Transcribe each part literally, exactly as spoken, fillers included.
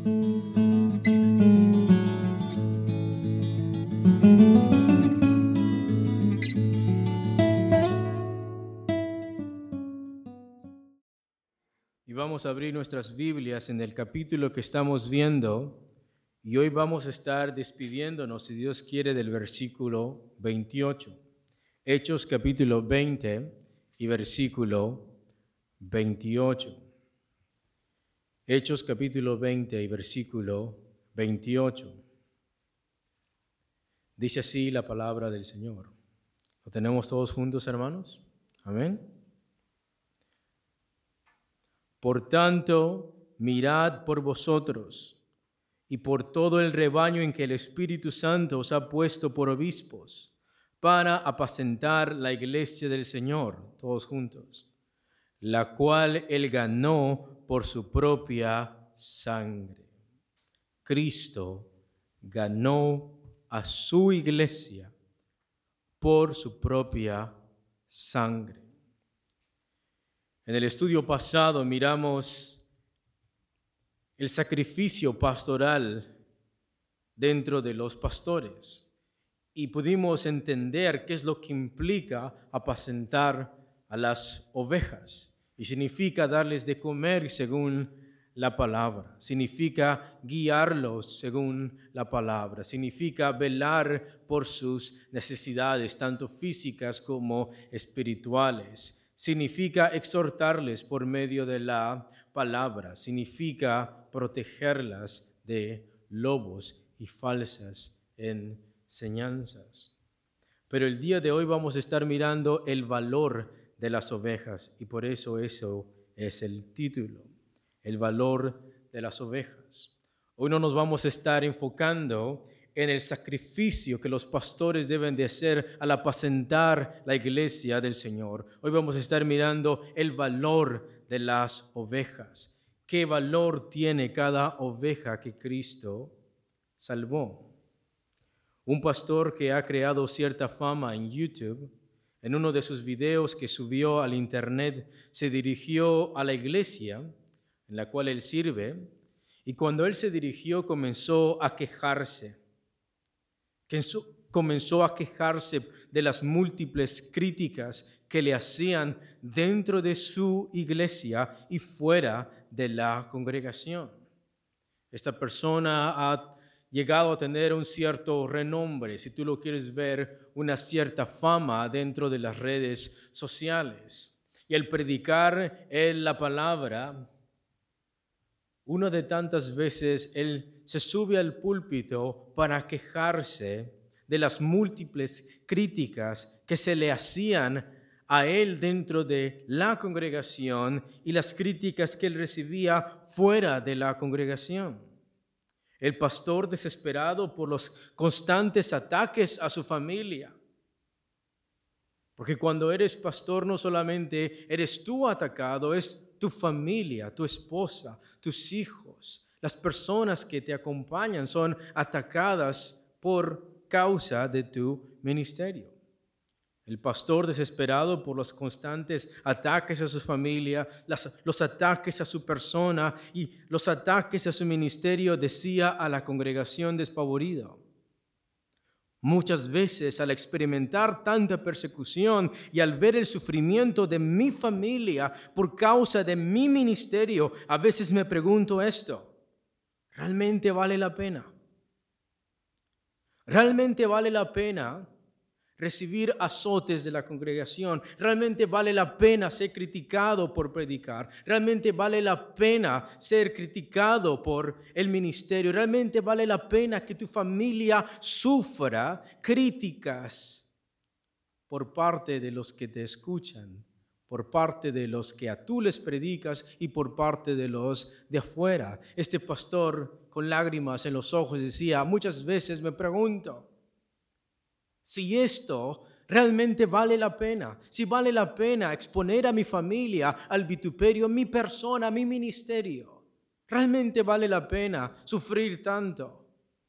Y vamos a abrir nuestras Biblias en el capítulo que estamos viendo, y hoy vamos a estar despidiéndonos, si Dios quiere, del versículo veintiocho. Hechos capítulo veinte y versículo veintiocho. Hechos capítulo veinte y versículo veintiocho. Dice así la palabra del Señor. ¿Lo tenemos todos juntos, hermanos? Amén. Por tanto, mirad por vosotros y por todo el rebaño en que el Espíritu Santo os ha puesto por obispos, para apacentar la iglesia del Señor, todos juntos, la cual Él ganó por su propia sangre. Cristo ganó a su iglesia por su propia sangre. En el estudio pasado miramos el sacrificio pastoral dentro de los pastores y pudimos entender qué es lo que implica apacentar a las ovejas. Y significa darles de comer según la palabra, significa guiarlos según la palabra, significa velar por sus necesidades, tanto físicas como espirituales. Significa exhortarles por medio de la palabra, significa protegerlas de lobos y falsas enseñanzas. Pero el día de hoy vamos a estar mirando el valor de las ovejas y por eso eso es el título, el valor de las ovejas. Hoy no nos vamos a estar enfocando en el sacrificio que los pastores deben de hacer al apacentar la iglesia del Señor. Hoy vamos a estar mirando el valor de las ovejas. ¿Qué valor tiene cada oveja que Cristo salvó? Un pastor que ha creado cierta fama en YouTube, en uno de sus videos que subió al internet, se dirigió a la iglesia en la cual él sirve, y cuando él se dirigió comenzó a quejarse. Comenzó a quejarse de las múltiples críticas que le hacían dentro de su iglesia y fuera de la congregación. Esta persona ha llegado a tener un cierto renombre, si tú lo quieres ver, una cierta fama dentro de las redes sociales. Y al predicar él la palabra, una de tantas veces él se sube al púlpito para quejarse de las múltiples críticas que se le hacían a él dentro de la congregación y las críticas que él recibía fuera de la congregación. El pastor, desesperado por los constantes ataques a su familia, porque cuando eres pastor no solamente eres tú atacado, es tu familia, tu esposa, tus hijos, las personas que te acompañan son atacadas por causa de tu ministerio. El pastor, desesperado por los constantes ataques a su familia, las, los ataques a su persona y los ataques a su ministerio, decía a la congregación despavorida: muchas veces al experimentar tanta persecución y al ver el sufrimiento de mi familia por causa de mi ministerio, a veces me pregunto esto: ¿realmente vale la pena? ¿Realmente vale la pena recibir azotes de la congregación? ¿Realmente vale la pena ser criticado por predicar? ¿Realmente vale la pena ser criticado por el ministerio? ¿Realmente vale la pena que tu familia sufra críticas por parte de los que te escuchan, por parte de los que a tú les predicas y por parte de los de afuera? Este pastor, con lágrimas en los ojos, decía: muchas veces me pregunto si esto realmente vale la pena, si vale la pena exponer a mi familia al vituperio, mi persona, mi ministerio. ¿Realmente vale la pena sufrir tanto?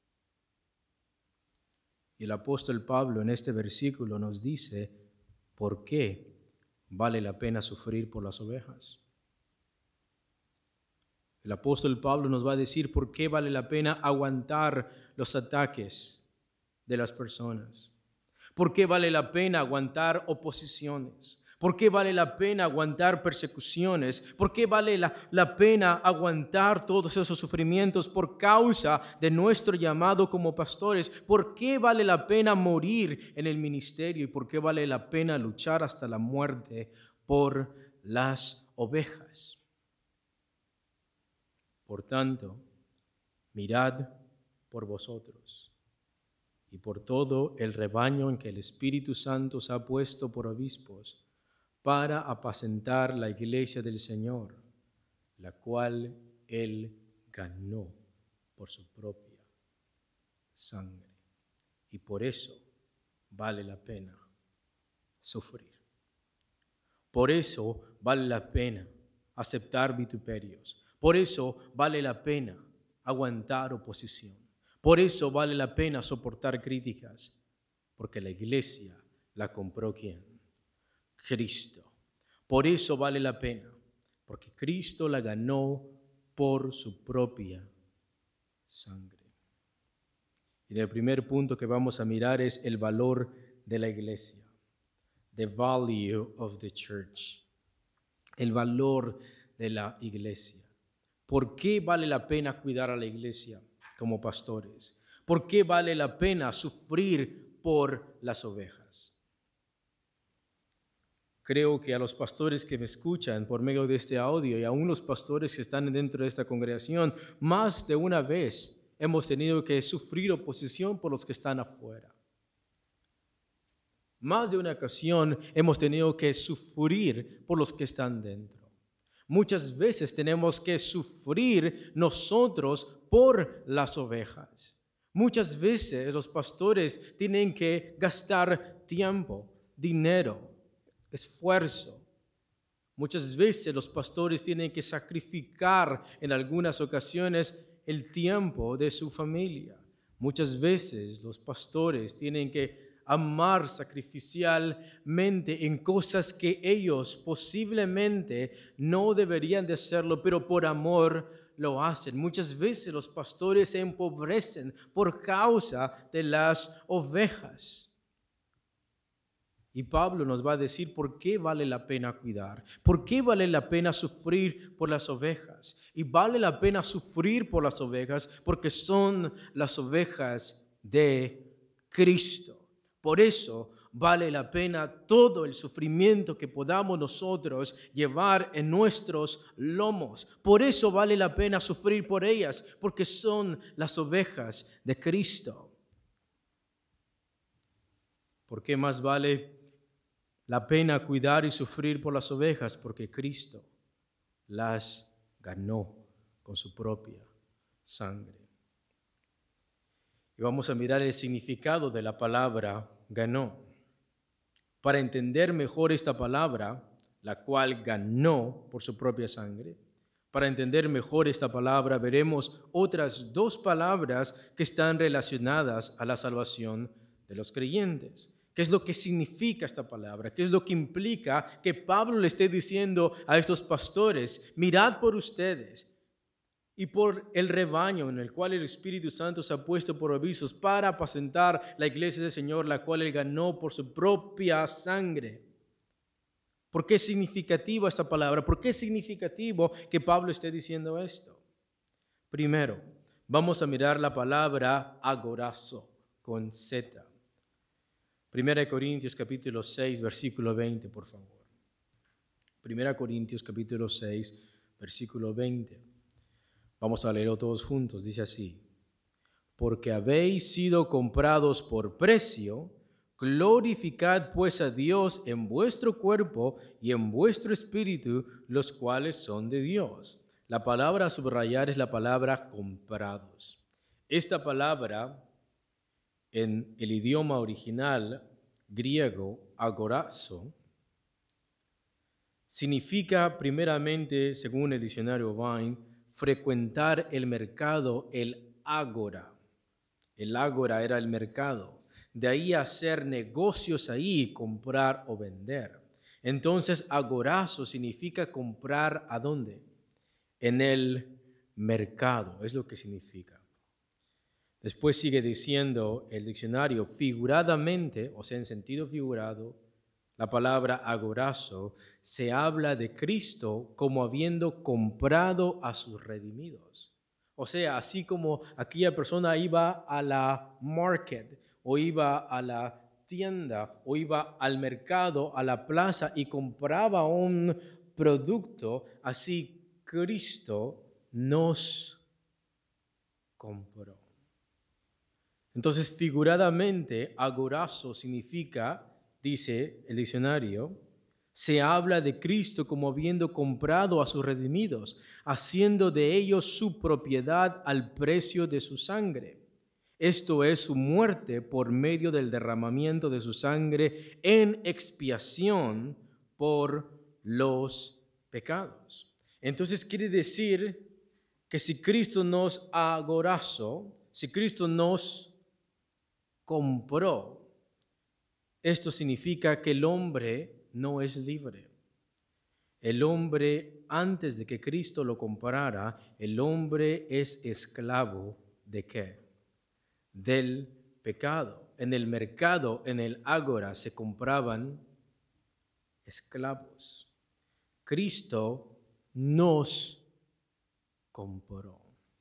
Y el apóstol Pablo en este versículo nos dice por qué vale la pena sufrir por las ovejas. El apóstol Pablo nos va a decir por qué vale la pena aguantar los ataques de las personas. ¿Por qué vale la pena aguantar oposiciones? ¿Por qué vale la pena aguantar persecuciones? ¿Por qué vale la, la pena aguantar todos esos sufrimientos por causa de nuestro llamado como pastores? ¿Por qué vale la pena morir en el ministerio? ¿Y por qué vale la pena luchar hasta la muerte por las ovejas? Por tanto, mirad por vosotros y por todo el rebaño en que el Espíritu Santo os ha puesto por obispos, para apacentar la iglesia del Señor, la cual Él ganó por su propia sangre. Y por eso vale la pena sufrir. Por eso vale la pena aceptar vituperios. Por eso vale la pena aguantar oposición. Por eso vale la pena soportar críticas, porque la iglesia la compró ¿quién? Cristo. Por eso vale la pena, porque Cristo la ganó por su propia sangre. Y el primer punto que vamos a mirar es el valor de la iglesia. The value of the church. El valor de la iglesia. ¿Por qué vale la pena cuidar a la iglesia como pastores? ¿Por qué vale la pena sufrir por las ovejas? Creo que a los pastores que me escuchan por medio de este audio y aún los pastores que están dentro de esta congregación, más de una vez hemos tenido que sufrir oposición por los que están afuera. Más de una ocasión hemos tenido que sufrir por los que están dentro. Muchas veces tenemos que sufrir nosotros por las ovejas. Muchas veces los pastores tienen que gastar tiempo, dinero, esfuerzo. Muchas veces los pastores tienen que sacrificar en algunas ocasiones el tiempo de su familia. Muchas veces los pastores tienen que amar sacrificialmente en cosas que ellos posiblemente no deberían de hacerlo, pero por amor lo hacen. Muchas veces los pastores se empobrecen por causa de las ovejas. Y Pablo nos va a decir por qué vale la pena cuidar, por qué vale la pena sufrir por las ovejas. Y vale la pena sufrir por las ovejas porque son las ovejas de Cristo. Por eso vale la pena todo el sufrimiento que podamos nosotros llevar en nuestros lomos. Por eso vale la pena sufrir por ellas, porque son las ovejas de Cristo. ¿Por qué más vale la pena cuidar y sufrir por las ovejas? Porque Cristo las ganó con su propia sangre. Y vamos a mirar el significado de la palabra ganó. Para entender mejor esta palabra, la cual ganó por su propia sangre, para entender mejor esta palabra, veremos otras dos palabras que están relacionadas a la salvación de los creyentes. ¿Qué es lo que significa esta palabra? ¿Qué es lo que implica que Pablo le esté diciendo a estos pastores? Mirad por ustedes y por el rebaño en el cual el Espíritu Santo se ha puesto por obispos para apacentar la iglesia del Señor, la cual Él ganó por su propia sangre. ¿Por qué es significativa esta palabra? ¿Por qué es significativo que Pablo esté diciendo esto? Primero, vamos a mirar la palabra agorazo con Z. Primera de Corintios capítulo seis, versículo veinte, por favor. Primera de Corintios capítulo seis, versículo veinte. Vamos a leerlo todos juntos. Dice así: porque habéis sido comprados por precio, glorificad pues a Dios en vuestro cuerpo y en vuestro espíritu, los cuales son de Dios. La palabra a subrayar es la palabra comprados. Esta palabra, en el idioma original griego, agorazo, significa primeramente, según el diccionario Vine, frecuentar el mercado, el ágora. El ágora era el mercado. De ahí hacer negocios ahí, comprar o vender. Entonces, agorazo significa comprar ¿a dónde? En el mercado, es lo que significa. Después sigue diciendo el diccionario, figuradamente, o sea, en sentido figurado, la palabra agorazo se habla de Cristo como habiendo comprado a sus redimidos. O sea, así como aquella persona iba a la market o iba a la tienda o iba al mercado, a la plaza y compraba un producto, así Cristo nos compró. Entonces, figuradamente, agorazo significa, dice el diccionario, se habla de Cristo como habiendo comprado a sus redimidos, haciendo de ellos su propiedad al precio de su sangre. Esto es su muerte por medio del derramamiento de su sangre en expiación por los pecados. Entonces quiere decir que si Cristo nos agorazó, si Cristo nos compró, esto significa que el hombre no es libre. El hombre, antes de que Cristo lo comprara, el hombre es esclavo ¿de qué? Del pecado. En el mercado, en el ágora, se compraban esclavos. Cristo nos compró.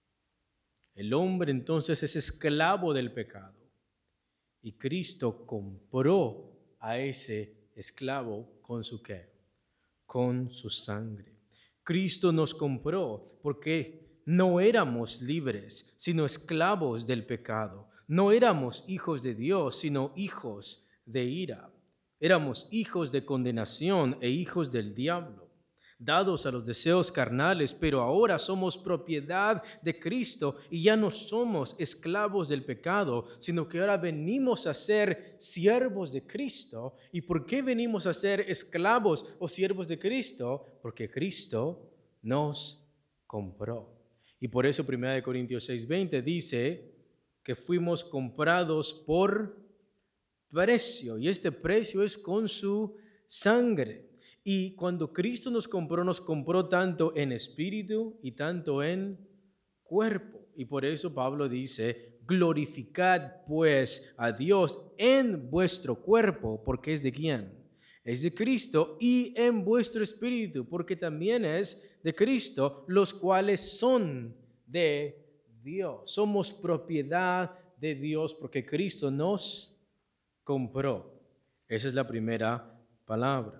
El hombre entonces es esclavo del pecado. Y Cristo compró a ese esclavo con su qué? Con su sangre. Cristo nos compró porque no éramos libres, sino esclavos del pecado. No éramos hijos de Dios, sino hijos de ira. Éramos hijos de condenación e hijos del diablo, dados a los deseos carnales, pero ahora somos propiedad de Cristo y ya no somos esclavos del pecado, sino que ahora venimos a ser siervos de Cristo. ¿Y por qué venimos a ser esclavos o siervos de Cristo? Porque Cristo nos compró. Y por eso primera de Corintios seis veinte dice que fuimos comprados por precio, y este precio es con su sangre. Y cuando Cristo nos compró, nos compró tanto en espíritu y tanto en cuerpo. Y por eso Pablo dice, glorificad pues a Dios en vuestro cuerpo, porque es de quién? Es de Cristo, y en vuestro espíritu, porque también es de Cristo, los cuales son de Dios. Somos propiedad de Dios porque Cristo nos compró. Esa es la primera palabra.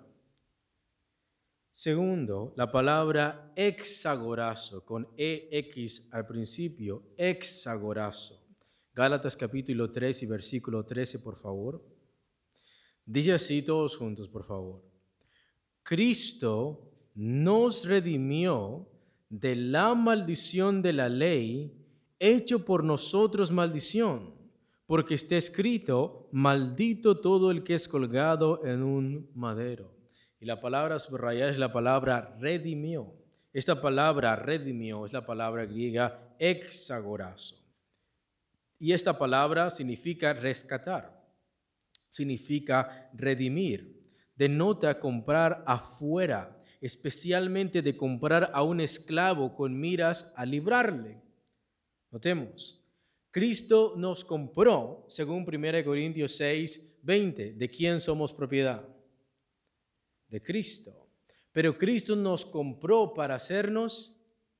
Segundo, la palabra exagorazo, con E X al principio, exagorazo. Gálatas capítulo tres y versículo trece, por favor. Dice así todos juntos, por favor. Cristo nos redimió de la maldición de la ley, hecho por nosotros maldición, porque está escrito, maldito todo el que es colgado en un madero. Y la palabra subrayada es la palabra redimió. Esta palabra redimió es la palabra griega exagorazo. Y esta palabra significa rescatar, significa redimir. Denota comprar afuera, especialmente de comprar a un esclavo con miras a librarle. Notemos, Cristo nos compró, según primera de Corintios seis veinte. ¿De quién somos propiedad? De Cristo. Pero Cristo nos compró para hacernos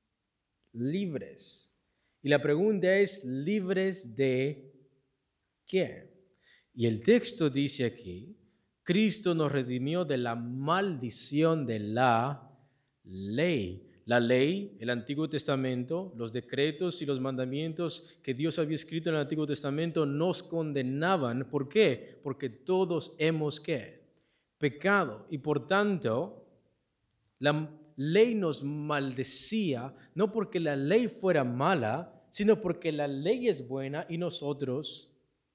libres. Y la pregunta es, ¿libres de qué? Y el texto dice aquí, Cristo nos redimió de la maldición de la ley. La ley, el Antiguo Testamento, los decretos y los mandamientos que Dios había escrito en el Antiguo Testamento nos condenaban. ¿Por qué? Porque todos hemos ¿qué? Pecado. Y por tanto, la ley nos maldecía, no porque la ley fuera mala, sino porque la ley es buena y nosotros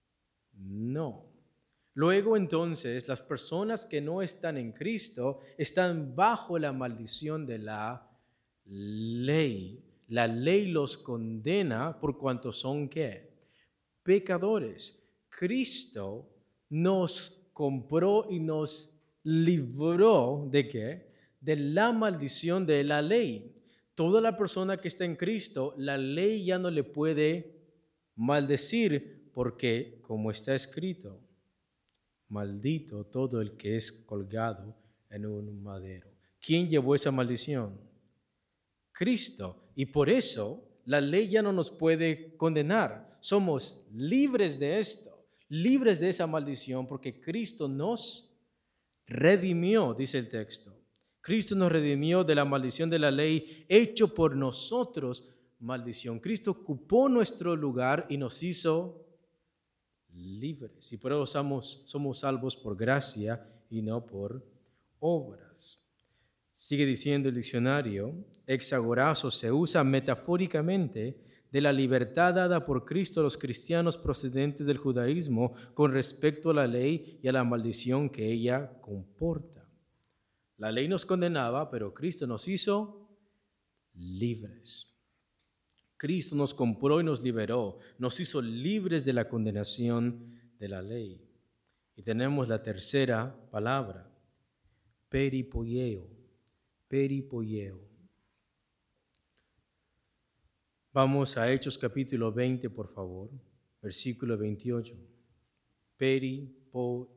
no. Luego entonces, las personas que no están en Cristo están bajo la maldición de la ley. La ley los condena por cuanto son ¿qué? Pecadores. Cristo nos compró y nos libró ¿de qué? De la maldición de la ley. toda la persona que está en Cristo, la ley ya no le puede maldecir, porque como está escrito, maldito todo el que es colgado en un madero. ¿Quién llevó esa maldición? Cristo. Y por eso la ley ya no nos puede condenar. Somos libres de esto, libres de esa maldición, porque Cristo nos redimió, dice el texto. Cristo nos redimió de la maldición de la ley, hecho por nosotros maldición. Cristo ocupó nuestro lugar y nos hizo libres. Y por eso somos, somos salvos por gracia y no por obras. Sigue diciendo el diccionario, exagorazo se usa metafóricamente de la libertad dada por Cristo a los cristianos procedentes del judaísmo con respecto a la ley y a la maldición que ella comporta. La ley nos condenaba, pero Cristo nos hizo libres. Cristo nos compró y nos liberó, nos hizo libres de la condenación de la ley. Y tenemos la tercera palabra, peripoieo. Peripoieo. Vamos a Hechos capítulo veinte, por favor, versículo veintiocho. Peripoieo.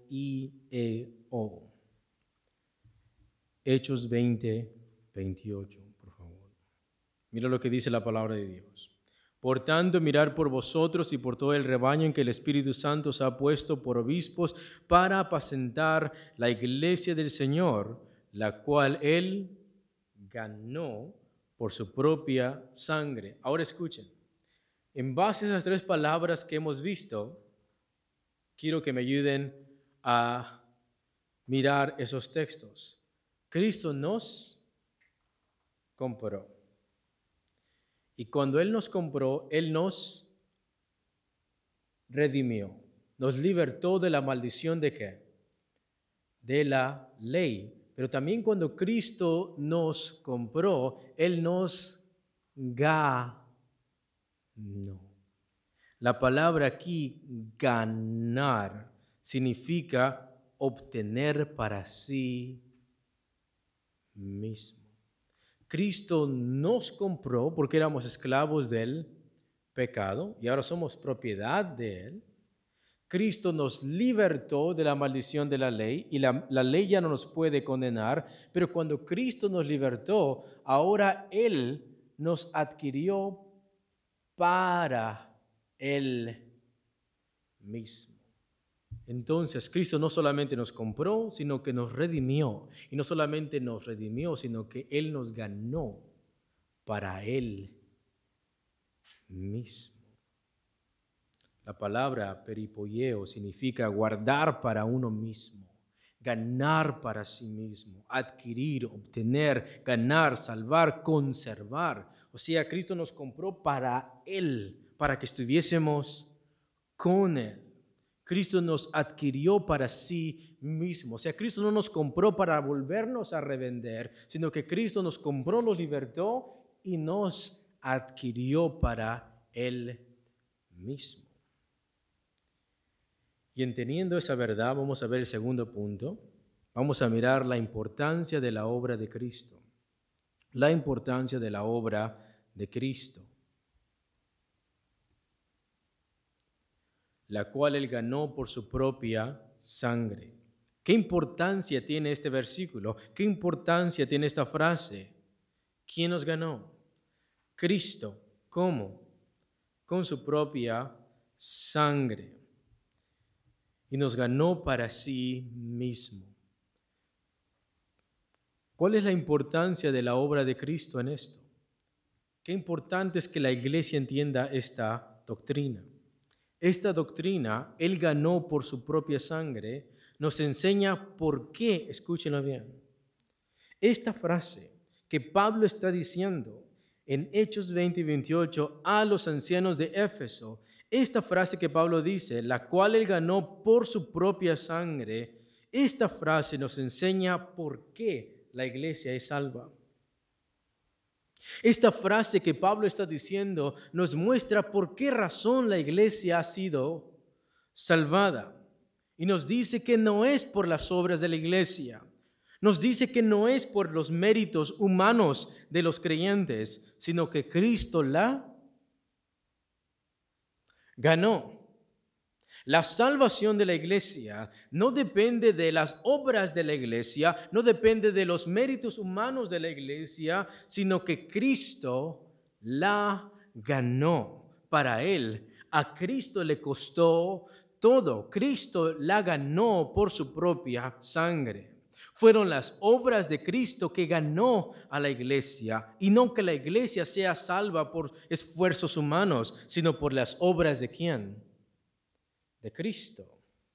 Hechos veinte, veintiocho, por favor. Mira lo que dice la palabra de Dios. Por tanto, mirad por vosotros y por todo el rebaño en que el Espíritu Santo os ha puesto por obispos para apacentar la iglesia del Señor, la cual Él ganó por su propia sangre. Ahora escuchen, en base a esas tres palabras que hemos visto, quiero que me ayuden a mirar esos textos. Cristo nos compró. Y cuando Él nos compró, Él nos redimió. Nos libertó de la maldición de ¿qué? De la ley. Pero también cuando Cristo nos compró, Él nos ganó. La palabra aquí, ganar, significa obtener para sí mismo. Cristo nos compró porque éramos esclavos del pecado y ahora somos propiedad de Él. Cristo nos libertó de la maldición de la ley y la, la ley ya no nos puede condenar, pero cuando Cristo nos libertó, ahora Él nos adquirió para Él mismo. Entonces, Cristo no solamente nos compró, sino que nos redimió. Y no solamente nos redimió, sino que Él nos ganó para Él mismo. La palabra peripoieo significa guardar para uno mismo, ganar para sí mismo, adquirir, obtener, ganar, salvar, conservar. O sea, Cristo nos compró para Él, para que estuviésemos con Él. Cristo nos adquirió para sí mismo. O sea, Cristo no nos compró para volvernos a revender, sino que Cristo nos compró, nos libertó y nos adquirió para Él mismo. Y entendiendo esa verdad, vamos a ver el segundo punto. Vamos a mirar la importancia de la obra de Cristo. La importancia de la obra de Cristo, la cual Él ganó por su propia sangre. ¿Qué importancia tiene este versículo? ¿Qué importancia tiene esta frase? ¿Quién nos ganó? Cristo. ¿Cómo? Con su propia sangre. Y nos ganó para sí mismo. ¿Cuál es la importancia de la obra de Cristo en esto? Qué importante es que la iglesia entienda esta doctrina. Esta doctrina, Él ganó por su propia sangre, nos enseña por qué, escúchenlo bien. Esta frase que Pablo está diciendo en Hechos veinte y veintiocho a los ancianos de Éfeso, esta frase que Pablo dice, la cual Él ganó por su propia sangre, esta frase nos enseña por qué la iglesia es salva. Esta frase que Pablo está diciendo nos muestra por qué razón la iglesia ha sido salvada. Y nos dice que no es por las obras de la iglesia, Nos dice que no es por los méritos humanos de los creyentes, sino que Cristo la ganó. La salvación de la iglesia no depende de las obras de la iglesia, no depende de los méritos humanos de la iglesia, sino que Cristo la ganó. Para Él, a Cristo le costó todo. Cristo la ganó por su propia sangre. Fueron las obras de Cristo que ganó a la iglesia, y no que la iglesia sea salva por esfuerzos humanos, sino por las obras de ¿quién? De Cristo.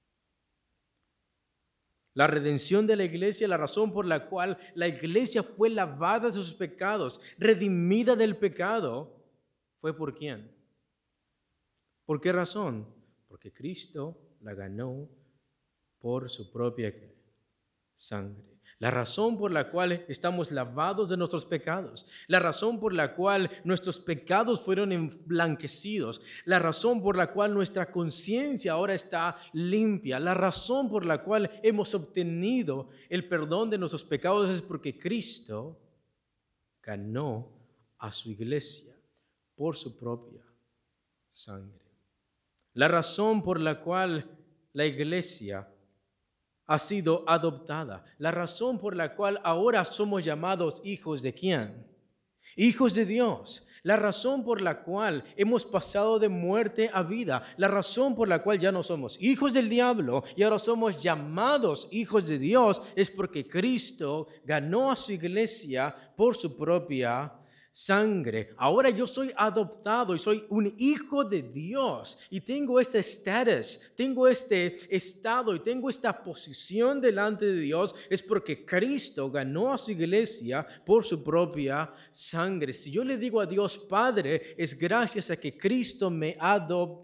La redención de la iglesia, la razón por la cual la iglesia fue lavada de sus pecados, redimida del pecado, fue por ¿quién? ¿Por qué razón? Porque Cristo la ganó por su propia sangre. La razón por la cual estamos lavados de nuestros pecados, la razón por la cual nuestros pecados fueron emblanquecidos, la razón por la cual nuestra conciencia ahora está limpia, la razón por la cual hemos obtenido el perdón de nuestros pecados es porque Cristo ganó a su iglesia por su propia sangre. La razón por la cual la iglesia ha sido adoptada. La razón por la cual ahora somos llamados hijos de ¿quién? Hijos de Dios. La razón por la cual hemos pasado de muerte a vida. La razón por la cual ya no somos hijos del diablo y ahora somos llamados hijos de Dios es porque Cristo ganó a su iglesia por su propia sangre. Ahora yo soy adoptado y soy un hijo de Dios y tengo este estatus, tengo este estado y tengo esta posición delante de Dios es porque Cristo ganó a su iglesia por su propia sangre. Si yo le digo a Dios Padre, es gracias a que Cristo me adoptó.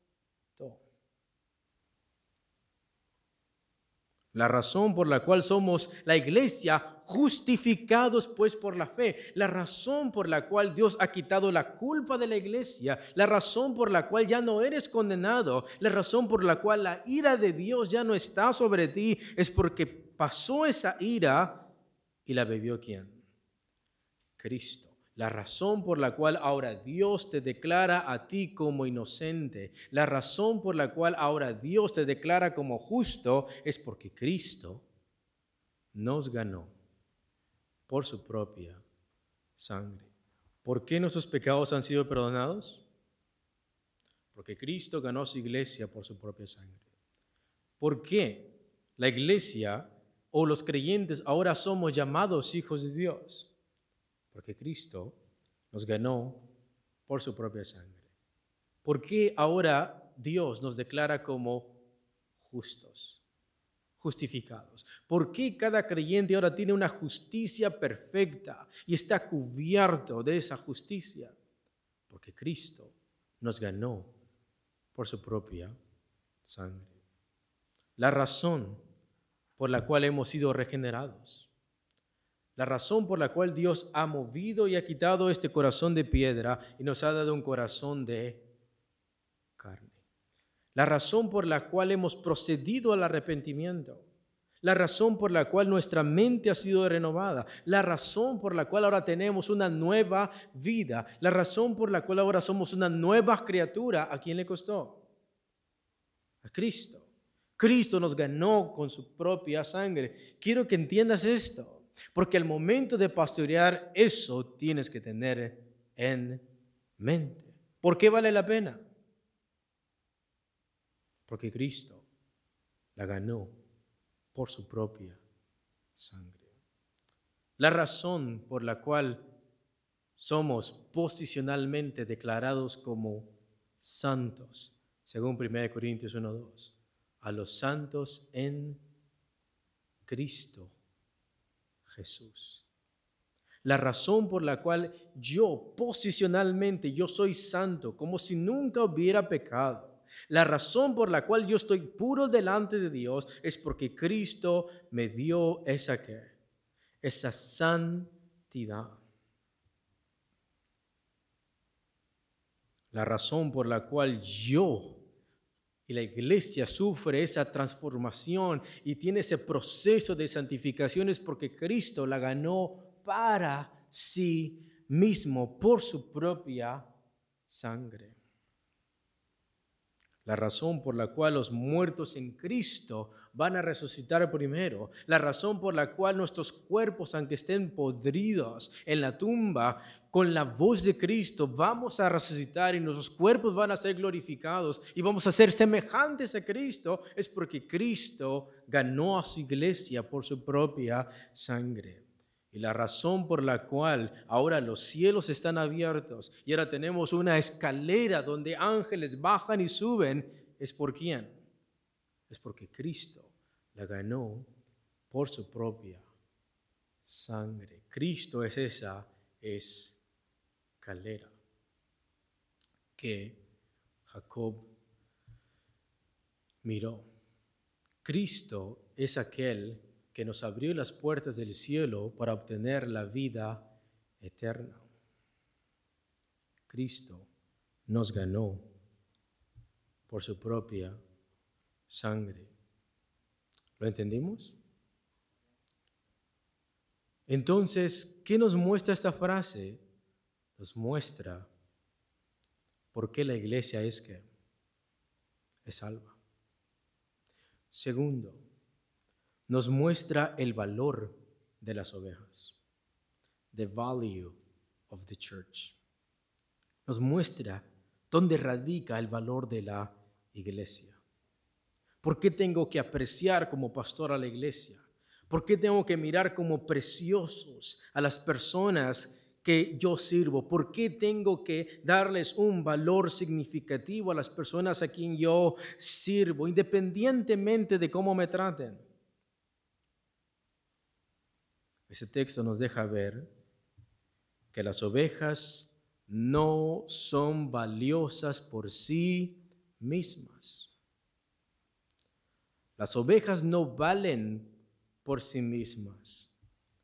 La razón por la cual somos la iglesia, justificados pues por la fe. La razón por la cual Dios ha quitado la culpa de la iglesia. La razón por la cual ya no eres condenado. La razón por la cual la ira de Dios ya no está sobre ti. Es porque pasó esa ira y la bebió ¿quién? Cristo. La razón por la cual ahora Dios te declara a ti como inocente, la razón por la cual ahora Dios te declara como justo es porque Cristo nos ganó por su propia sangre. ¿Por qué nuestros pecados han sido perdonados? Porque Cristo ganó a su iglesia por su propia sangre. ¿Por qué la iglesia o los creyentes ahora somos llamados hijos de Dios? Porque Cristo nos ganó por su propia sangre. ¿Por qué ahora Dios nos declara como justos, justificados? ¿Por qué cada creyente ahora tiene una justicia perfecta y está cubierto de esa justicia? Porque Cristo nos ganó por su propia sangre. La razón por la cual hemos sido regenerados. La razón por la cual Dios ha movido y ha quitado este corazón de piedra y nos ha dado un corazón de carne. La razón por la cual hemos procedido al arrepentimiento. La razón por la cual nuestra mente ha sido renovada. La razón por la cual ahora tenemos una nueva vida. La razón por la cual ahora somos una nueva criatura. ¿A quién le costó? A Cristo. Cristo nos ganó con su propia sangre. Quiero que entiendas esto. Porque al momento de pastorear, eso tienes que tener en mente. ¿Por qué vale la pena? Porque Cristo la ganó por su propia sangre. La razón por la cual somos posicionalmente declarados como santos, según primera Corintios uno dos, a los santos en Cristo Jesús. La razón por la cual yo posicionalmente yo soy santo, como si nunca hubiera pecado. La razón por la cual yo estoy puro delante de Dios es porque Cristo me dio esa ¿qué? Esa santidad. La razón por la cual yo Y la iglesia sufre esa transformación y tiene ese proceso de santificación es porque Cristo la ganó para sí mismo, por su propia sangre. La razón por la cual los muertos en Cristo van a resucitar primero, la razón por la cual nuestros cuerpos, aunque estén podridos en la tumba, con la voz de Cristo vamos a resucitar y nuestros cuerpos van a ser glorificados y vamos a ser semejantes a Cristo, es porque Cristo ganó a su iglesia por su propia sangre. Y la razón por la cual ahora los cielos están abiertos y ahora tenemos una escalera donde ángeles bajan y suben, ¿es por quién? Es porque Cristo la ganó por su propia sangre. Cristo es esa escalera que Jacob miró. Cristo es aquel que nos abrió las puertas del cielo para obtener la vida eterna. Cristo nos ganó por su propia sangre. ¿Lo entendimos? Entonces, ¿qué nos muestra esta frase? Nos muestra por qué la iglesia es que es salva. Segundo, nos muestra el valor de las ovejas. The value of the church. Nos muestra dónde radica el valor de la iglesia. ¿Por qué tengo que apreciar como pastor a la iglesia? ¿Por qué tengo que mirar como preciosos a las personas que yo sirvo? ¿Por qué tengo que darles un valor significativo a las personas a quien yo sirvo, independientemente de cómo me traten? Ese texto nos deja ver que las ovejas no son valiosas por sí mismas. Las ovejas no valen por sí mismas,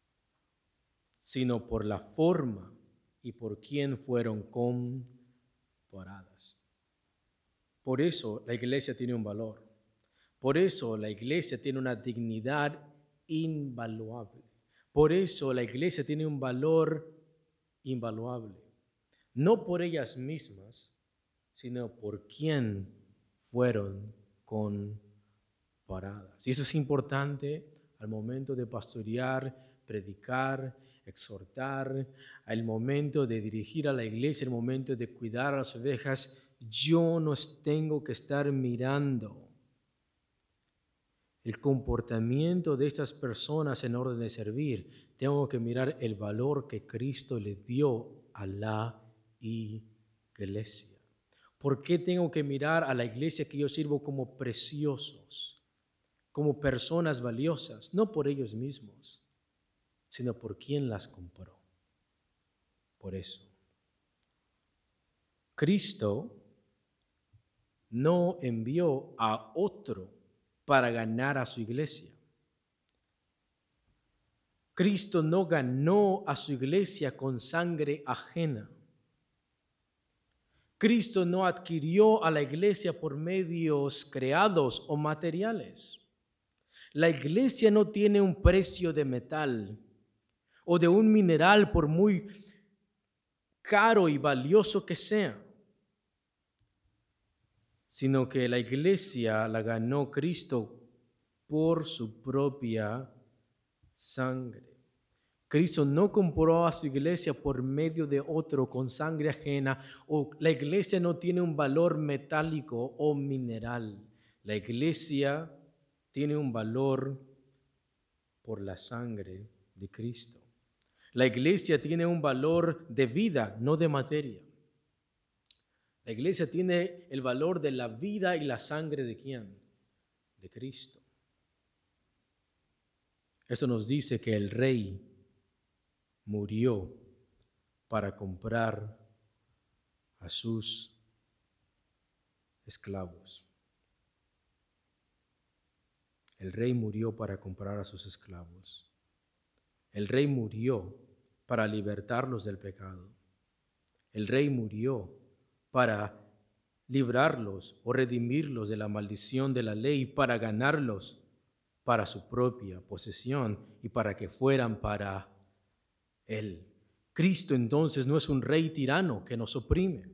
sino por la forma y por quién fueron compradas. Por eso la iglesia tiene un valor. Por eso la iglesia tiene una dignidad invaluable. Por eso la iglesia tiene un valor invaluable. No por ellas mismas, sino por quién fueron compradas. Y eso es importante al momento de pastorear, predicar, exhortar, al momento de dirigir a la iglesia, al momento de cuidar a las ovejas. Yo no tengo que estar mirando el comportamiento de estas personas en orden de servir. Tengo que mirar el valor que Cristo le dio a la iglesia. ¿Por qué tengo que mirar a la iglesia que yo sirvo como preciosos, como personas valiosas? No por ellos mismos, sino por quien las compró. Por eso, Cristo no envió a otro para ganar a su iglesia. Cristo no ganó a su iglesia con sangre ajena. Cristo no adquirió a la iglesia por medios creados o materiales. La iglesia no tiene un precio de metal o de un mineral por muy caro y valioso que sea, sino que la iglesia la ganó Cristo por su propia sangre. Cristo no compró a su iglesia por medio de otro con sangre ajena, o la iglesia no tiene un valor metálico o mineral. La iglesia tiene un valor por la sangre de Cristo. La iglesia tiene un valor de vida, no de materia. La iglesia tiene el valor de la vida y la sangre de ¿quién? De Cristo. Eso nos dice que el rey murió para comprar a sus esclavos. El rey murió para comprar a sus esclavos. El rey murió para libertarlos del pecado. El rey murió para librarlos o redimirlos de la maldición de la ley para ganarlos para su propia posesión y para que fueran para Él. Cristo entonces no es un rey tirano que nos oprime.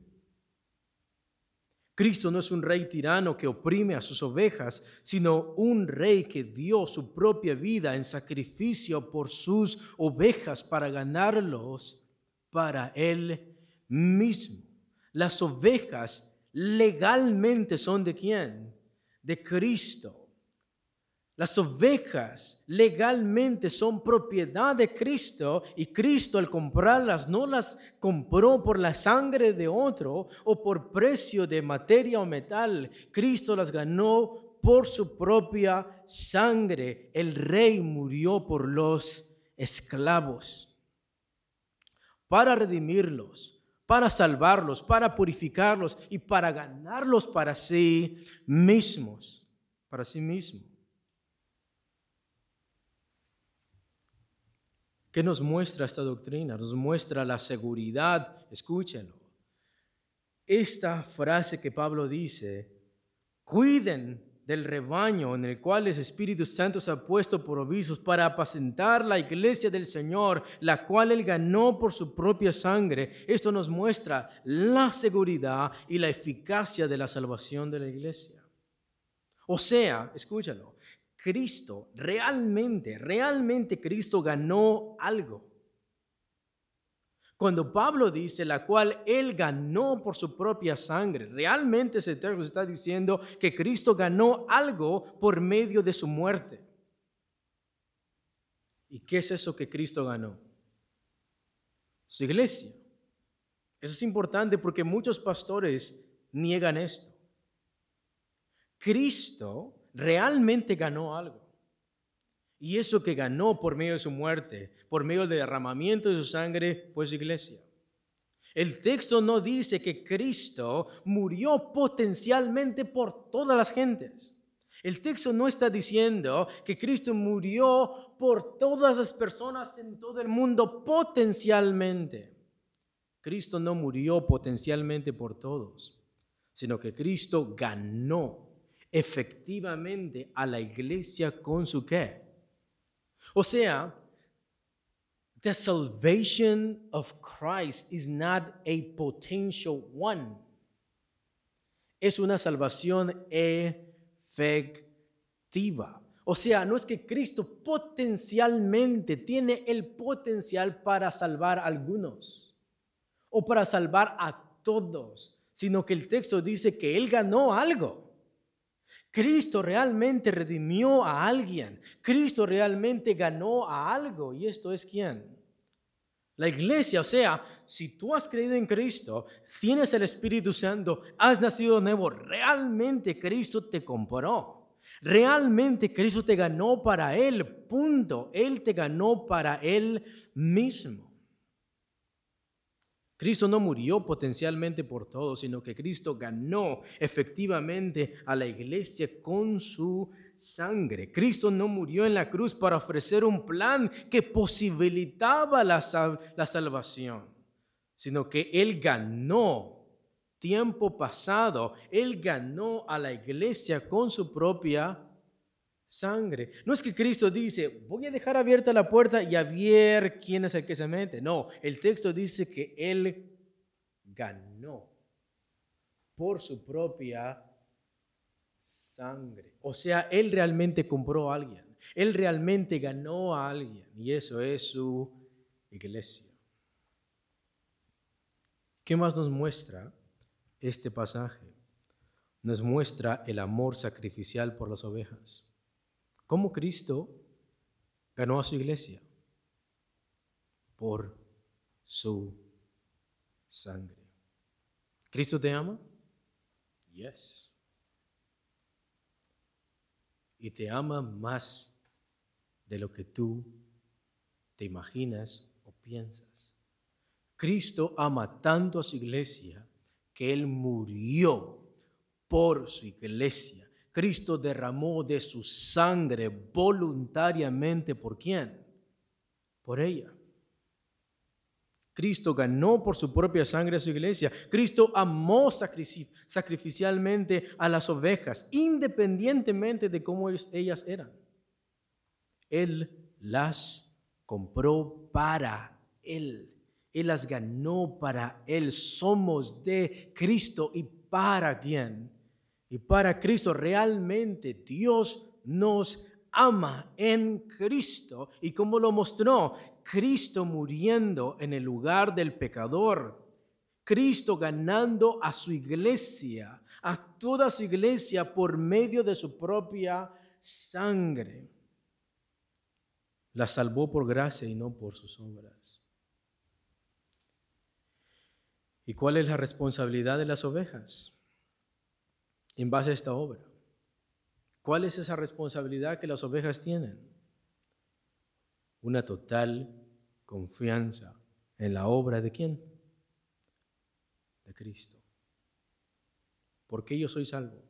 Cristo no es un rey tirano que oprime a sus ovejas, sino un rey que dio su propia vida en sacrificio por sus ovejas para ganarlos para Él mismo. Las ovejas legalmente son ¿de quién? De Cristo. Las ovejas legalmente son propiedad de Cristo y Cristo al comprarlas no las compró por la sangre de otro o por precio de materia o metal. Cristo las ganó por su propia sangre. El rey murió por los esclavos para redimirlos, para salvarlos, para purificarlos y para ganarlos para sí mismos, para sí mismos. ¿Qué nos muestra esta doctrina? Nos muestra la seguridad, escúchenlo. Esta frase que Pablo dice, cuiden del rebaño en el cual el Espíritu Santo se ha puesto por obispos para apacentar la iglesia del Señor, la cual Él ganó por su propia sangre. Esto nos muestra la seguridad y la eficacia de la salvación de la iglesia. O sea, escúchalo. Cristo, realmente, realmente Cristo ganó algo. Cuando Pablo dice la cual Él ganó por su propia sangre, realmente ese texto está diciendo que Cristo ganó algo por medio de su muerte. ¿Y qué es eso que Cristo ganó? Su iglesia. Eso es importante porque muchos pastores niegan esto. Cristo realmente ganó algo. Y eso que ganó por medio de su muerte, por medio del derramamiento de su sangre, fue su iglesia. El texto no dice que Cristo murió potencialmente por todas las gentes. El texto no está diciendo que Cristo murió por todas las personas en todo el mundo potencialmente. Cristo no murió potencialmente por todos, sino que Cristo ganó efectivamente a la iglesia con su qué. O sea, the salvation of Christ is not a potential one. Es una salvación efectiva. O sea, no es que Cristo potencialmente tiene el potencial para salvar a algunos o para salvar a todos, sino que el texto dice que Él ganó algo. Cristo realmente redimió a alguien. Cristo realmente ganó a algo. ¿Y esto es quién? La iglesia. O sea, si tú has creído en Cristo, tienes el Espíritu Santo, has nacido de nuevo, realmente Cristo te compró. Realmente Cristo te ganó para Él. Punto. Él te ganó para Él mismo. Cristo no murió potencialmente por todos, sino que Cristo ganó efectivamente a la iglesia con su sangre. Cristo no murió en la cruz para ofrecer un plan que posibilitaba la, sal- la salvación, sino que Él ganó tiempo pasado. Él ganó a la iglesia con su propia sangre. No es que Cristo dice, voy a dejar abierta la puerta y a ver quién es el que se mete. No, el texto dice que Él ganó por su propia sangre. O sea, Él realmente compró a alguien. Él realmente ganó a alguien. Y eso es su iglesia. ¿Qué más nos muestra este pasaje? Nos muestra el amor sacrificial por las ovejas. ¿Cómo Cristo ganó a su iglesia? Por su sangre. ¿Cristo te ama? Yes. Y te ama más de lo que tú te imaginas o piensas. Cristo ama tanto a su iglesia que Él murió por su iglesia. Cristo derramó de su sangre voluntariamente. ¿Por quién? Por ella. Cristo ganó por su propia sangre a su iglesia. Cristo amó sacrific- sacrificialmente a las ovejas, independientemente de cómo ellas eran. Él las compró para Él. Él las ganó para Él. Somos de Cristo. ¿Y para quién? Y para Cristo. Realmente Dios nos ama en Cristo. ¿Y cómo lo mostró? Cristo muriendo en el lugar del pecador. Cristo ganando a su iglesia, a toda su iglesia por medio de su propia sangre. La salvó por gracia y no por sus obras. ¿Y cuál es la responsabilidad de las ovejas en base a esta obra? ¿Cuál es esa responsabilidad que las ovejas tienen? Una total confianza en la obra de ¿quién? De Cristo. ¿Por qué yo soy salvo?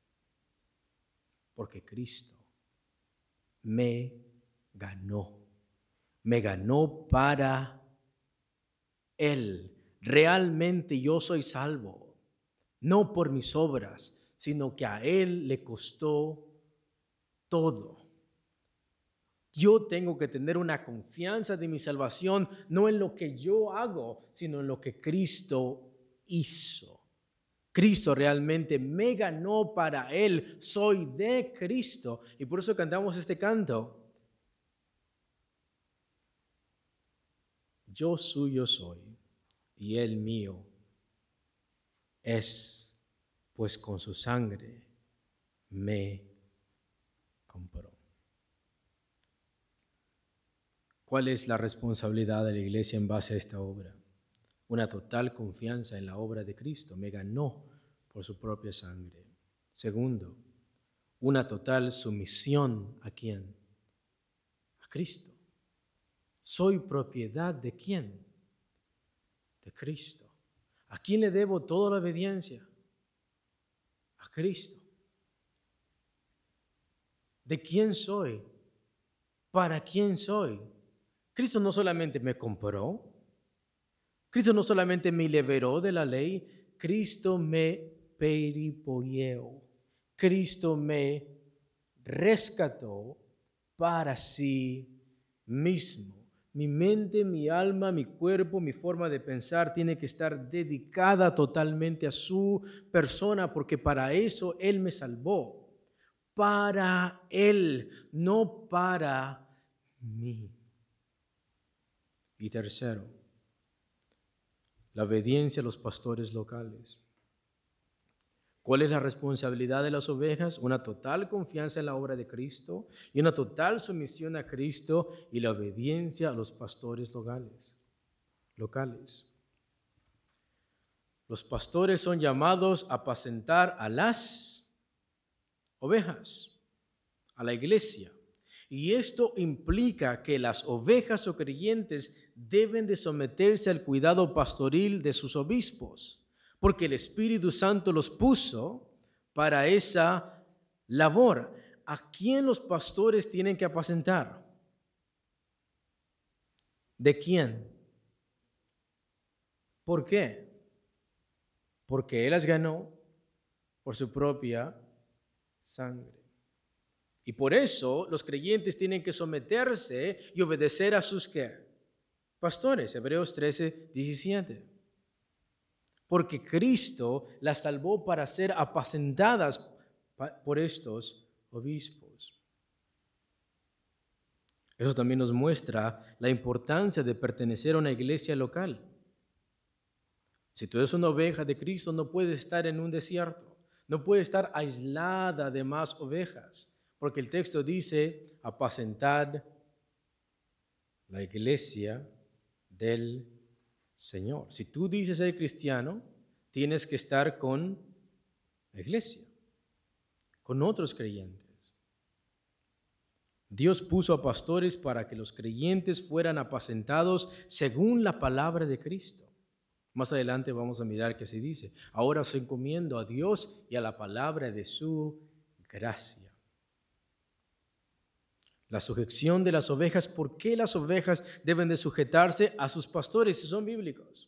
Porque Cristo me ganó. Me ganó para Él. Realmente yo soy salvo, no por mis obras, sino que a Él le costó todo. Yo tengo que tener una confianza de mi salvación, no en lo que yo hago, sino en lo que Cristo hizo. Cristo realmente me ganó para Él. Soy de Cristo. Y por eso cantamos este canto. Yo suyo soy y Él mío es, pues con su sangre me compró. ¿Cuál es la responsabilidad de la iglesia en base a esta obra? Una total confianza en la obra de Cristo. Me ganó por su propia sangre. Segundo, una total sumisión ¿a quién? A Cristo. ¿Soy propiedad de quién? De Cristo. ¿A quién le debo toda la obediencia? A Cristo. ¿De quién soy? ¿Para quién soy? Cristo no solamente me compró, Cristo no solamente me liberó de la ley, Cristo me peripoyeó. Cristo me rescató para sí mismo. Mi mente, mi alma, mi cuerpo, mi forma de pensar tiene que estar dedicada totalmente a su persona, porque para eso Él me salvó. Para Él, no para mí. Y tercero, la obediencia a los pastores locales. ¿Cuál es la responsabilidad de las ovejas? Una total confianza en la obra de Cristo y una total sumisión a Cristo y la obediencia a los pastores locales. locales. Los pastores son llamados a apacentar a las ovejas, a la iglesia. Y esto implica que las ovejas o creyentes deben de someterse al cuidado pastoril de sus obispos, porque el Espíritu Santo los puso para esa labor. ¿A quién los pastores tienen que apacentar? ¿De quién? ¿Por qué? Porque Él las ganó por su propia sangre. Y por eso los creyentes tienen que someterse y obedecer a sus ¿qué? Pastores. Hebreos trece, diecisiete. Porque Cristo las salvó para ser apacentadas por estos obispos. Eso también nos muestra la importancia de pertenecer a una iglesia local. Si tú eres una oveja de Cristo, no puedes estar en un desierto. No puedes estar aislada de más ovejas. Porque el texto dice, apacentad la iglesia del Señor. Si tú dices ser cristiano, tienes que estar con la iglesia, con otros creyentes. Dios puso a pastores para que los creyentes fueran apacentados según la palabra de Cristo. Más adelante vamos a mirar qué se dice. Ahora os encomiendo a Dios y a la palabra de su gracia. La sujeción de las ovejas, ¿por qué las ovejas deben de sujetarse a sus pastores si son bíblicos?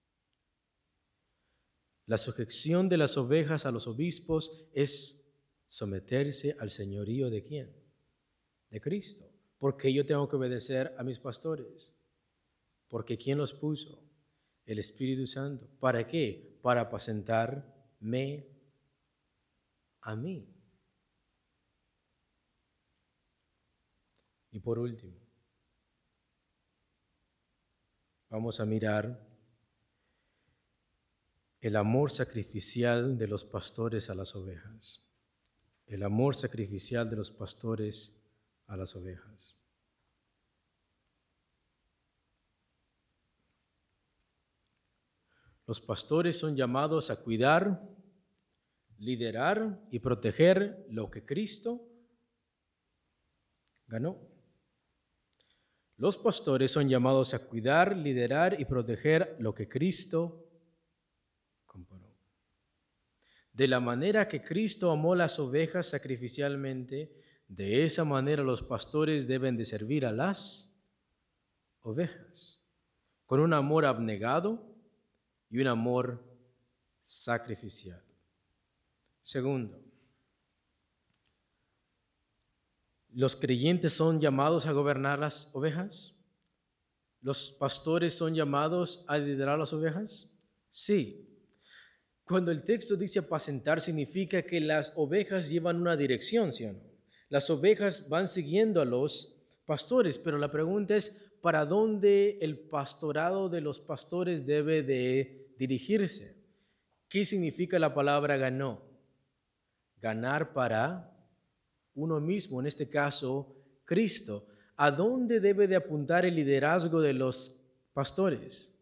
La sujeción de las ovejas a los obispos es someterse al señorío ¿de quién? De Cristo. ¿Por qué yo tengo que obedecer a mis pastores? Porque ¿quién los puso? El Espíritu Santo. ¿Para qué? Para apacentarme a mí. Y por último, vamos a mirar el amor sacrificial de los pastores a las ovejas. El amor sacrificial de los pastores a las ovejas. Los pastores son llamados a cuidar, liderar y proteger lo que Cristo ganó. Los pastores son llamados a cuidar, liderar y proteger lo que Cristo compró. De la manera que Cristo amó las ovejas sacrificialmente, de esa manera los pastores deben de servir a las ovejas, con un amor abnegado y un amor sacrificial. Segundo, ¿los creyentes son llamados a gobernar las ovejas? ¿Los pastores son llamados a liderar las ovejas? Sí. Cuando el texto dice apacentar, significa que las ovejas llevan una dirección, ¿sí o no? Las ovejas van siguiendo a los pastores, pero la pregunta es, ¿para dónde el pastorado de los pastores debe de dirigirse? ¿Qué significa la palabra ganó? Ganar para uno mismo, en este caso, Cristo. ¿A dónde debe de apuntar el liderazgo de los pastores?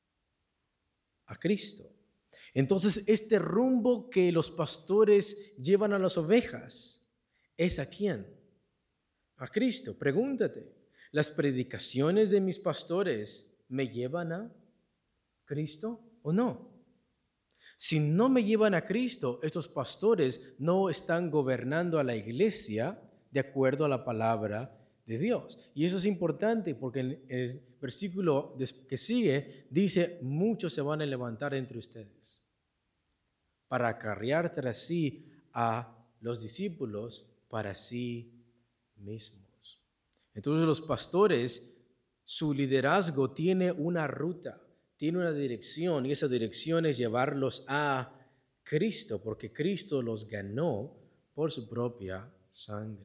A Cristo. Entonces, este rumbo que los pastores llevan a las ovejas, ¿es a quién? A Cristo. Pregúntate, ¿las predicaciones de mis pastores me llevan a Cristo o no? Si no me llevan a Cristo, estos pastores no están gobernando a la iglesia de acuerdo a la palabra de Dios. Y eso es importante porque en el versículo que sigue dice, muchos se van a levantar entre ustedes para acarrear tras sí a los discípulos para sí mismos. Entonces los pastores, su liderazgo tiene una ruta, tiene una dirección, y esa dirección es llevarlos a Cristo, porque Cristo los ganó por su propia sangre.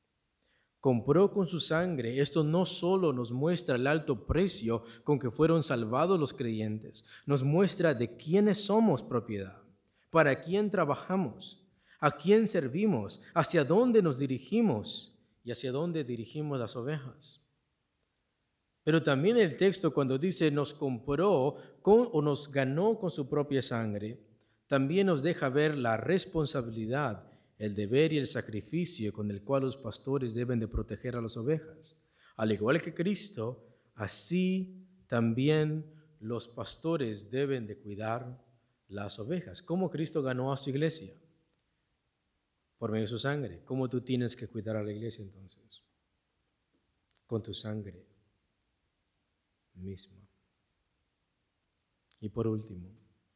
Compró con su sangre. Esto no solo nos muestra el alto precio con que fueron salvados los creyentes, nos muestra de quiénes somos propiedad, para quién trabajamos, a quién servimos, hacia dónde nos dirigimos y hacia dónde dirigimos las ovejas. Pero también el texto cuando dice nos compró con, o nos ganó con su propia sangre, también nos deja ver la responsabilidad, el deber y el sacrificio con el cual los pastores deben de proteger a las ovejas. Al igual que Cristo, así también los pastores deben de cuidar las ovejas. ¿Cómo Cristo ganó a su iglesia? Por medio de su sangre. ¿Cómo tú tienes que cuidar a la iglesia entonces? Con tu sangre misma. Y por último,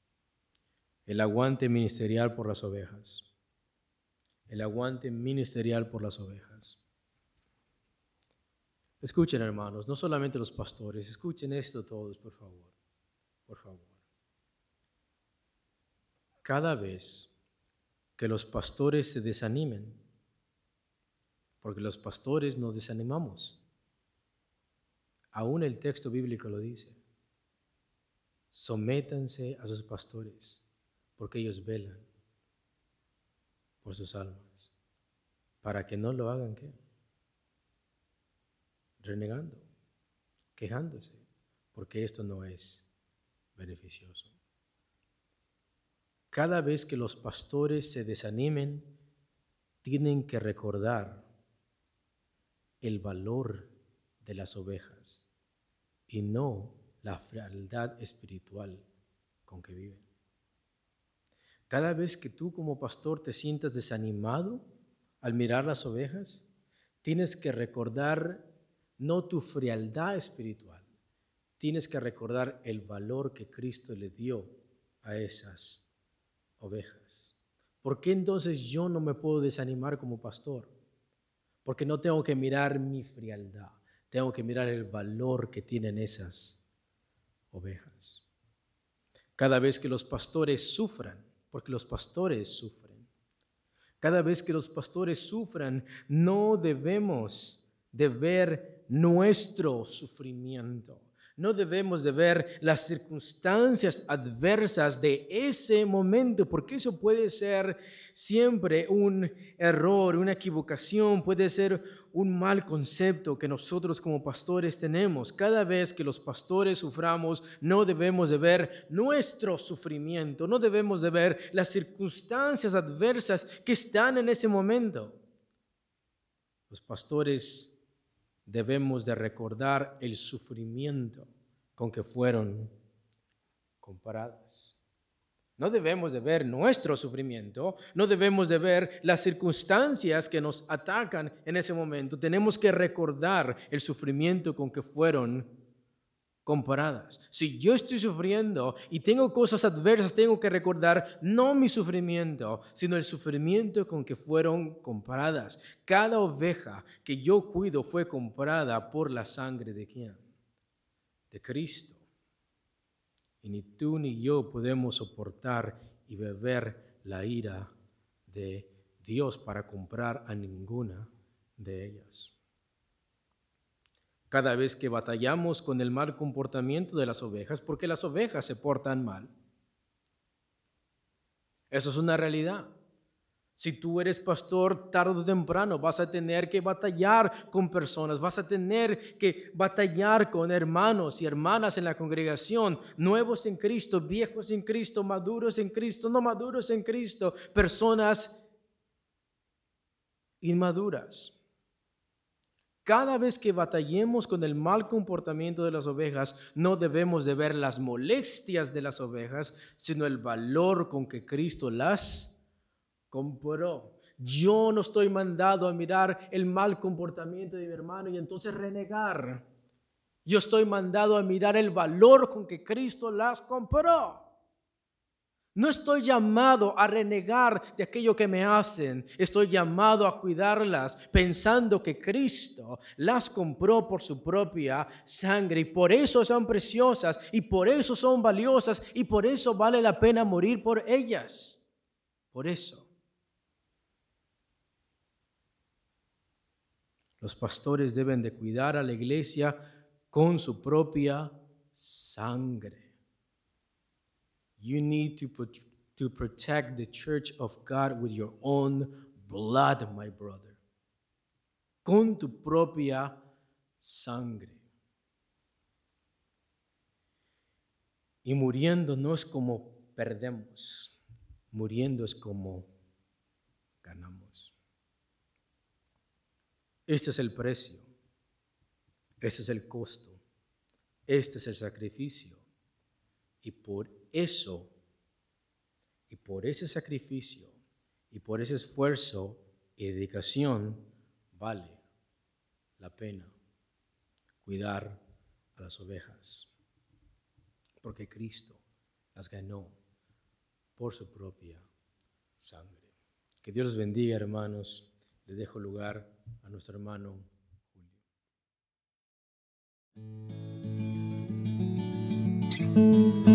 el aguante ministerial por las ovejas. El aguante ministerial por las ovejas. Escuchen, hermanos, no solamente los pastores, escuchen esto todos, por favor. Por favor. Cada vez que los pastores se desanimen, porque los pastores nos desanimamos, aún el texto bíblico lo dice, sométanse a sus pastores, porque ellos velan por sus almas, para que no lo hagan, ¿qué? Renegando, quejándose, porque esto no es beneficioso. Cada vez que los pastores se desanimen, tienen que recordar el valor de las ovejas y no la frialdad espiritual con que viven. Cada vez que tú como pastor te sientas desanimado al mirar las ovejas, tienes que recordar no tu frialdad espiritual, tienes que recordar el valor que Cristo le dio a esas ovejas. ¿Por qué entonces yo no me puedo desanimar como pastor? Porque no tengo que mirar mi frialdad, tengo que mirar el valor que tienen esas ovejas. Cada vez que los pastores sufran, porque los pastores sufren, cada vez que los pastores sufran, no debemos de ver nuestro sufrimiento. No debemos de ver las circunstancias adversas de ese momento, porque eso puede ser siempre un error, una equivocación, puede ser un mal concepto que nosotros como pastores tenemos. Cada vez que los pastores suframos, no debemos de ver nuestro sufrimiento, no debemos de ver las circunstancias adversas que están en ese momento. Los pastores debemos de recordar el sufrimiento con que fueron comparadas. No debemos de ver nuestro sufrimiento, no debemos de ver las circunstancias que nos atacan en ese momento. Tenemos que recordar el sufrimiento con que fueron comparadas. Si yo estoy sufriendo y tengo cosas adversas, tengo que recordar no mi sufrimiento, sino el sufrimiento con que fueron comparadas. Cada oveja que yo cuido fue comprada por la sangre ¿de quién? De Cristo. Y ni tú ni yo podemos soportar y beber la ira de Dios para comprar a ninguna de ellas. Cada vez que batallamos con el mal comportamiento de las ovejas, porque las ovejas se portan mal. Eso es una realidad. Si tú eres pastor, tarde o temprano vas a tener que batallar con personas, vas a tener que batallar con hermanos y hermanas en la congregación, nuevos en Cristo, viejos en Cristo, maduros en Cristo, no maduros en Cristo, personas inmaduras. Cada vez que batallemos con el mal comportamiento de las ovejas, no debemos de ver las molestias de las ovejas, sino el valor con que Cristo las compró. Yo no estoy mandado a mirar el mal comportamiento de mi hermano y entonces renegar. Yo estoy mandado a mirar el valor con que Cristo las compró. No estoy llamado a renegar de aquello que me hacen. Estoy llamado a cuidarlas pensando que Cristo las compró por su propia sangre y por eso son preciosas y por eso son valiosas y por eso vale la pena morir por ellas. Por eso. Los pastores deben de cuidar a la iglesia con su propia sangre. You need to, put, to protect the church of God with your own blood, my brother. Con tu propia sangre. Y muriendo no es como perdemos, muriendo es como ganamos. Este es el precio, este es el costo, este es el sacrificio. Y por eso, y por ese sacrificio, y por ese esfuerzo y dedicación, vale la pena cuidar a las ovejas. Porque Cristo las ganó por su propia sangre. Que Dios los bendiga, hermanos. Le dejo lugar a nuestro hermano Julio.